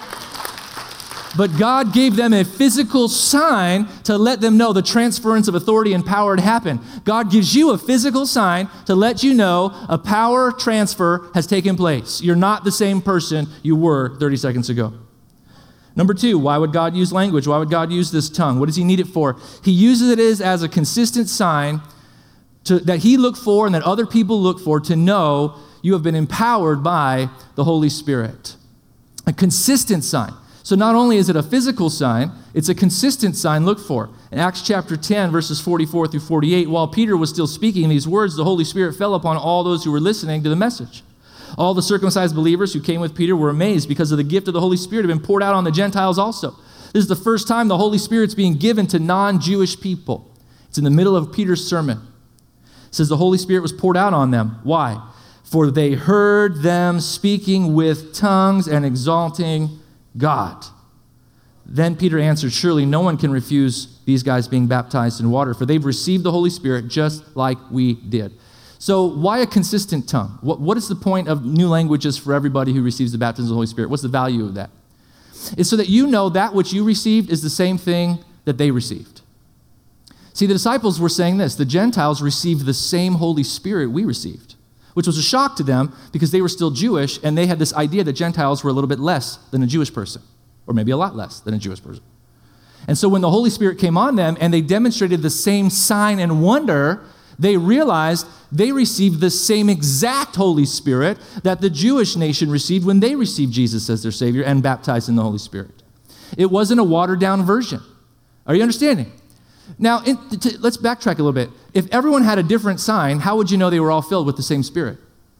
But God gave them a physical sign to let them know the transference of authority and power had happened. God gives you a physical sign to let you know a power transfer has taken place. You're not the same person you were 30 seconds ago. Number 2, why would God use language? Why would God use this tongue? What does he need it for? He uses it as a consistent sign that he looked for and that other people look for to know you have been empowered by the Holy Spirit. A consistent sign. So not only is it a physical sign, it's a consistent sign looked for. In Acts chapter 10, verses 44 through 48, while Peter was still speaking these words, the Holy Spirit fell upon all those who were listening to the message. All the circumcised believers who came with Peter were amazed because of the gift of the Holy Spirit had been poured out on the Gentiles also. This is the first time the Holy Spirit's being given to non-Jewish people. It's in the middle of Peter's sermon. It says the Holy Spirit was poured out on them. Why? For they heard them speaking with tongues and exalting God. Then Peter answered, surely no one can refuse these guys being baptized in water, for they've received the Holy Spirit just like we did. So why a consistent tongue? What is the point of new languages for everybody who receives the baptism of the Holy Spirit? What's the value of that? It's so that you know that which you received is the same thing that they received. See, the disciples were saying this, the Gentiles received the same Holy Spirit we received, which was a shock to them because they were still Jewish and they had this idea that Gentiles were a little bit less than a Jewish person, or maybe a lot less than a Jewish person. And so when the Holy Spirit came on them and they demonstrated the same sign and wonder, they realized they received the same exact Holy Spirit that the Jewish nation received when they received Jesus as their Savior and baptized in the Holy Spirit. It wasn't a watered-down version. Are you understanding? Now, let's backtrack a little bit. If everyone had a different sign, how would you know they were all filled with the same Spirit?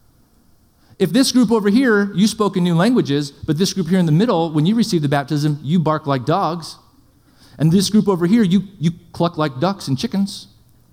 If this group over here, you spoke in new languages, but this group here in the middle, when you received the baptism, you bark like dogs. And this group over here, you cluck like ducks and chickens.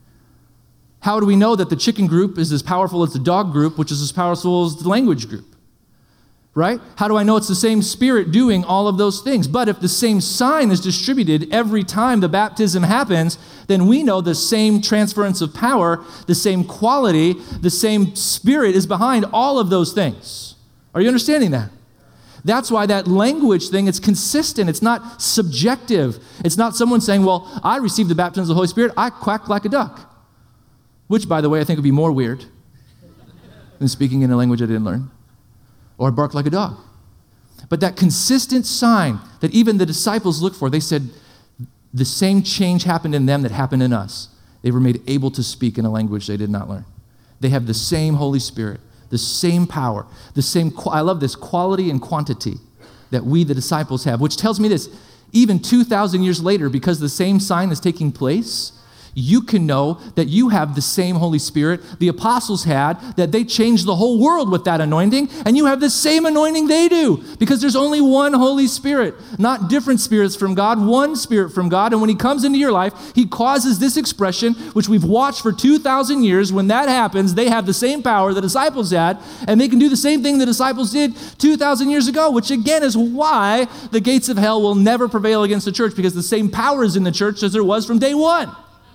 How do we know that the chicken group is as powerful as the dog group, which is as powerful as the language group? Right? How do I know it's the same Spirit doing all of those things? But if the same sign is distributed every time the baptism happens, then we know the same transference of power, the same quality, the same Spirit is behind all of those things. Are you understanding that? That's why that language thing, it's consistent. It's not subjective. It's not someone saying, well, I received the baptism of the Holy Spirit. I quack like a duck. Which, by the way, I think would be more weird than speaking in a language I didn't learn. Or bark like a dog. But that consistent sign that even the disciples looked for, they said the same change happened in them that happened in us. They were made able to speak in a language they did not learn. They have the same Holy Spirit, the same power, the same, I love this, quality and quantity that we, the disciples, have, which tells me this, even 2,000 years later, because the same sign is taking place, you can know that you have the same Holy Spirit the apostles had, that they changed the whole world with that anointing, and you have the same anointing they do, because there's only one Holy Spirit, not different spirits from God, one Spirit from God, and when he comes into your life, he causes this expression, which we've watched for 2,000 years. When that happens, they have the same power the disciples had, and they can do the same thing the disciples did 2,000 years ago, which again is why the gates of hell will never prevail against the church, because the same power is in the church as there was from day one.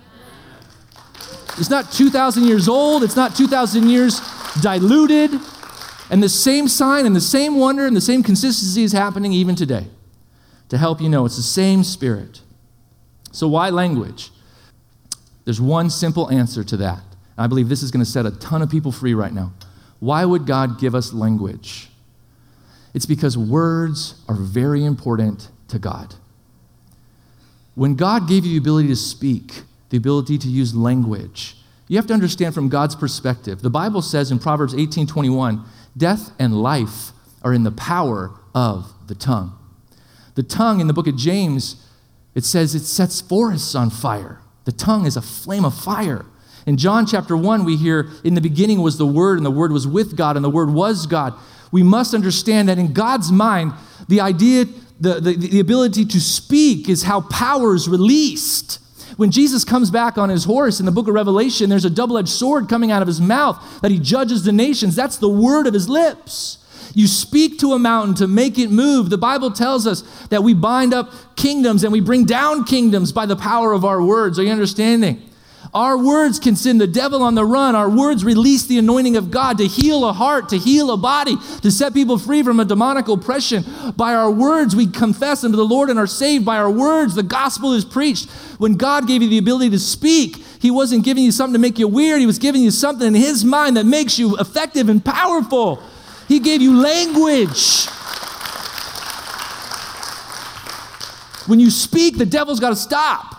It's not 2,000 years old. It's not 2,000 years diluted. And the same sign and the same wonder and the same consistency is happening even today. To help you know, it's the same Spirit. So why language? There's one simple answer to that. I believe this is going to set a ton of people free right now. Why would God give us language? It's because words are very important to God. When God gave you the ability to speak, the ability to use language, you have to understand from God's perspective. The Bible says in Proverbs 18:21, death and life are in the power of the tongue. The tongue in the book of James, it says it sets forests on fire. The tongue is a flame of fire. In John chapter 1, we hear, in the beginning was the Word, and the Word was with God, and the Word was God. We must understand that in God's mind, the idea, the ability to speak is how power is released. When Jesus comes back on his horse in the book of Revelation, there's a double-edged sword coming out of his mouth that he judges the nations. That's the word of his lips. You speak to a mountain to make it move. The Bible tells us that we bind up kingdoms and we bring down kingdoms by the power of our words. Are you understanding? Our words can send the devil on the run. Our words release the anointing of God to heal a heart, to heal a body, to set people free from a demonic oppression. By our words, we confess unto the Lord and are saved. By our words, the gospel is preached. When God gave you the ability to speak, he wasn't giving you something to make you weird. He was giving you something in his mind that makes you effective and powerful. He gave you language. When you speak, the devil's got to stop.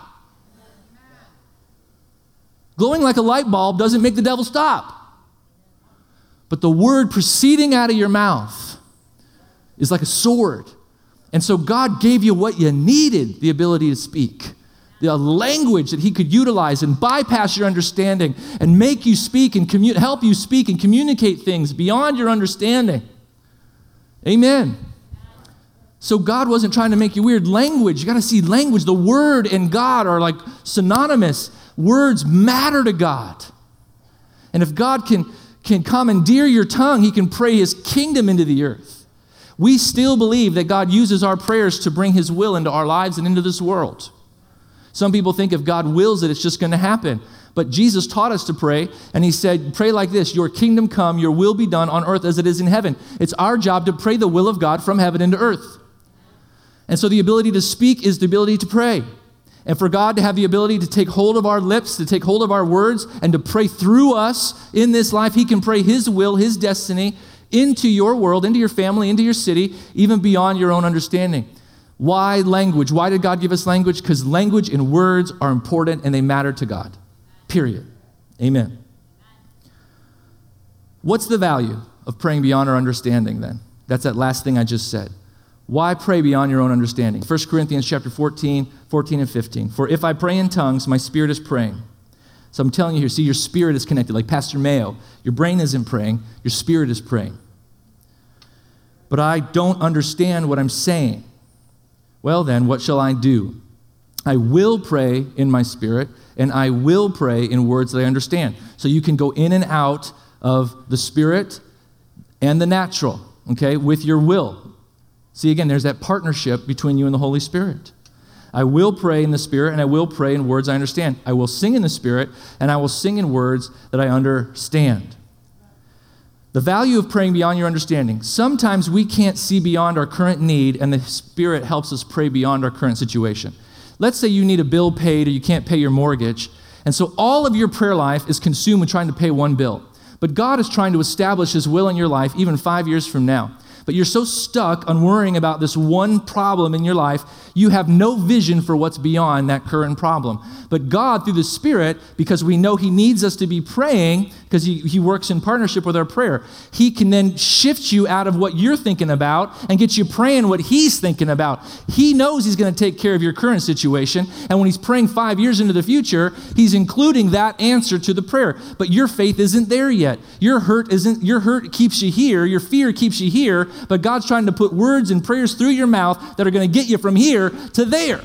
Glowing like a light bulb doesn't make the devil stop. But the word proceeding out of your mouth is like a sword. And so God gave you what you needed, the ability to speak. The language that he could utilize and bypass your understanding and make you speak and help you speak and communicate things beyond your understanding. Amen. So God wasn't trying to make you weird. Language, you got to see language. The word and God are like synonymous. Words matter to God. And if God can commandeer your tongue, he can pray his kingdom into the earth. We still believe that God uses our prayers to bring his will into our lives and into this world. Some people think if God wills it, it's just going to happen. But Jesus taught us to pray, and he said, pray like this, your kingdom come, your will be done on earth as it is in heaven. It's our job to pray the will of God from heaven into earth. And so the ability to speak is the ability to pray. And for God to have the ability to take hold of our lips, to take hold of our words, and to pray through us in this life, he can pray his will, his destiny into your world, into your family, into your city, even beyond your own understanding. Why language? Why did God give us language? Because language and words are important and they matter to God. Period. Amen. What's the value of praying beyond our understanding then? That's that last thing I just said. Why pray beyond your own understanding? 1 Corinthians chapter 14 and 15. For if I pray in tongues, my spirit is praying. So I'm telling you here, see, your spirit is connected. Like Pastor Mayo, your brain isn't praying, your spirit is praying. But I don't understand what I'm saying. Well then, what shall I do? I will pray in my spirit, and I will pray in words that I understand. So you can go in and out of the spirit and the natural, okay, with your will. See, again, there's that partnership between you and the Holy Spirit. I will pray in the Spirit, and I will pray in words I understand. I will sing in the Spirit, and I will sing in words that I understand. The value of praying beyond your understanding. Sometimes we can't see beyond our current need, and the Spirit helps us pray beyond our current situation. Let's say you need a bill paid or you can't pay your mortgage, and so all of your prayer life is consumed with trying to pay one bill. But God is trying to establish his will in your life even 5 years from now. But you're so stuck on worrying about this one problem in your life, you have no vision for what's beyond that current problem. But God, through the Spirit, because we know he needs us to be praying, because he works in partnership with our prayer, he can then shift you out of what you're thinking about and get you praying what he's thinking about. He knows he's going to take care of your current situation, and when he's praying 5 years into the future, he's including that answer to the prayer. But your faith isn't there yet. Your hurt keeps you here, your fear keeps you here, but God's trying to put words and prayers through your mouth that are going to get you from here to there.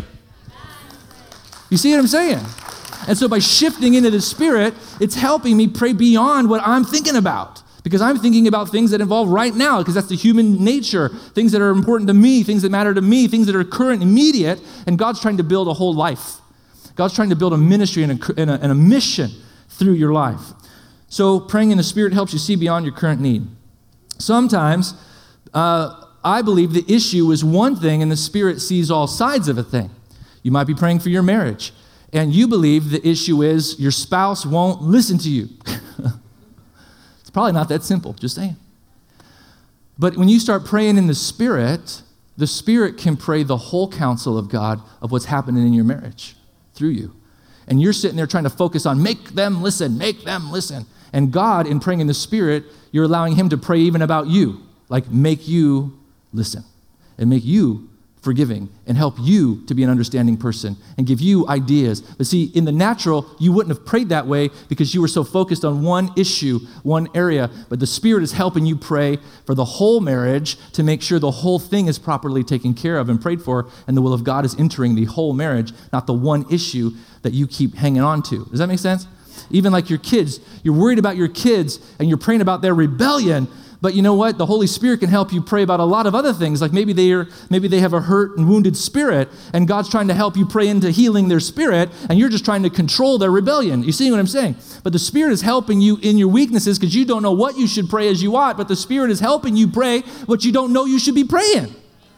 You see what I'm saying? And so by shifting into the Spirit, it's helping me pray beyond what I'm thinking about. Because I'm thinking about things that involve right now, because that's the human nature, things that are important to me, things that matter to me, things that are current, immediate, and God's trying to build a whole life. God's trying to build a ministry and a mission through your life. So praying in the Spirit helps you see beyond your current need. Sometimes, I believe the issue is one thing and the Spirit sees all sides of a thing. You might be praying for your marriage, and you believe the issue is your spouse won't listen to you. It's probably not that simple, just saying. But when you start praying in the Spirit can pray the whole counsel of God of what's happening in your marriage through you. And you're sitting there trying to focus on make them listen. And God, in praying in the Spirit, you're allowing him to pray even about you, like make you listen and make you forgiving and help you to be an understanding person and give you ideas. But see, in the natural, you wouldn't have prayed that way because you were so focused on one issue, one area. But the Spirit is helping you pray for the whole marriage to make sure the whole thing is properly taken care of and prayed for, and the will of God is entering the whole marriage, not the one issue that you keep hanging on to. Does that make sense? Even like your kids, you're worried about your kids and you're praying about their rebellion. But you know what? The Holy Spirit can help you pray about a lot of other things. Like maybe they have a hurt and wounded spirit, and God's trying to help you pray into healing their spirit, and you're just trying to control their rebellion. You see what I'm saying? But the Spirit is helping you in your weaknesses because you don't know what you should pray as you ought, but the Spirit is helping you pray what you don't know you should be praying.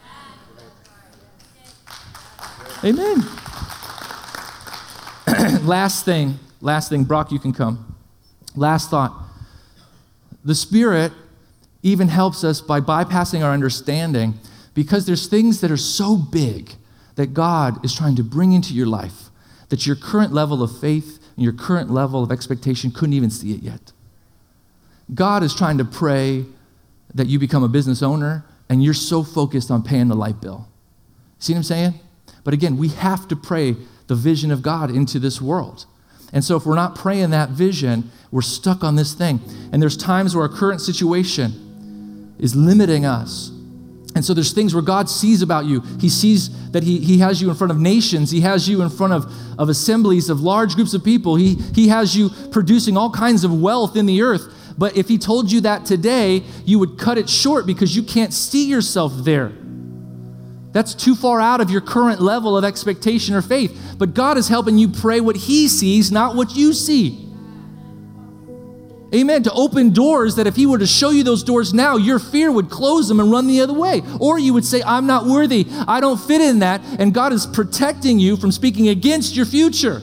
Amen. Last thing, Brock, you can come. Last thought. The Spirit even helps us by bypassing our understanding because there's things that are so big that God is trying to bring into your life that your current level of faith and your current level of expectation couldn't even see it yet. God is trying to pray that you become a business owner and you're so focused on paying the light bill. See what I'm saying? But again, we have to pray the vision of God into this world. And so if we're not praying that vision, we're stuck on this thing. And there's times where our current situation is limiting us. And so there's things where God sees about you. He sees that he has you in front of nations. He has you in front of assemblies of large groups of people. He has you producing all kinds of wealth in the earth. But if he told you that today, you would cut it short because you can't see yourself there. That's too far out of your current level of expectation or faith. But God is helping you pray what he sees, not what you see. Amen. To open doors that if he were to show you those doors now, your fear would close them and run the other way. Or you would say, I'm not worthy. I don't fit in that. And God is protecting you from speaking against your future.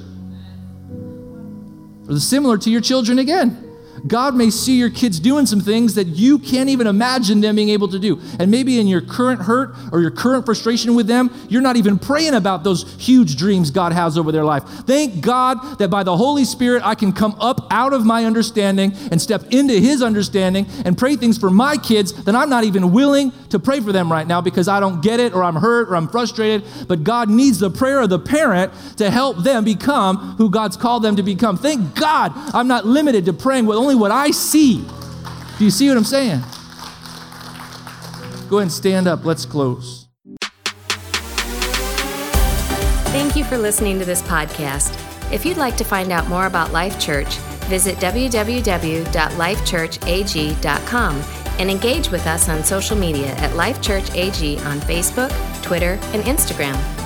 Or similar to your children again. God may see your kids doing some things that you can't even imagine them being able to do. And maybe in your current hurt or your current frustration with them, you're not even praying about those huge dreams God has over their life. Thank God that by the Holy Spirit, I can come up out of my understanding and step into his understanding and pray things for my kids that I'm not even willing to pray for them right now because I don't get it or I'm hurt or I'm frustrated. But God needs the prayer of the parent to help them become who God's called them to become. Thank God I'm not limited to praying with only what I see. Do you see what I'm saying? Go ahead and stand up. Let's close.
Thank you for listening to this podcast. If you'd like to find out more about Life Church, visit www.lifechurchag.com and engage with us on social media at Life Church AG on Facebook, Twitter, and Instagram.